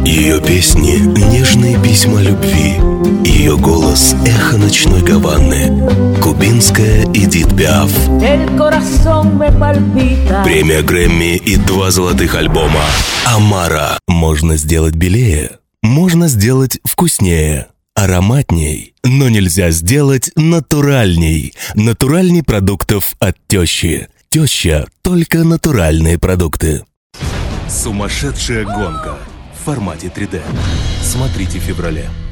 Ее песни — нежные письма любви. Ее голос — эхо ночной Гаваны. Кубинская Эдит Пиаф. Премия Грэмми и 2 золотых альбома. Амара. Можно сделать белее, можно сделать вкуснее, ароматней, но нельзя сделать натуральней. Натуральней продуктов от тещи. Теща — только натуральные продукты. Сумасшедшая гонка в формате 3D. Смотрите в феврале.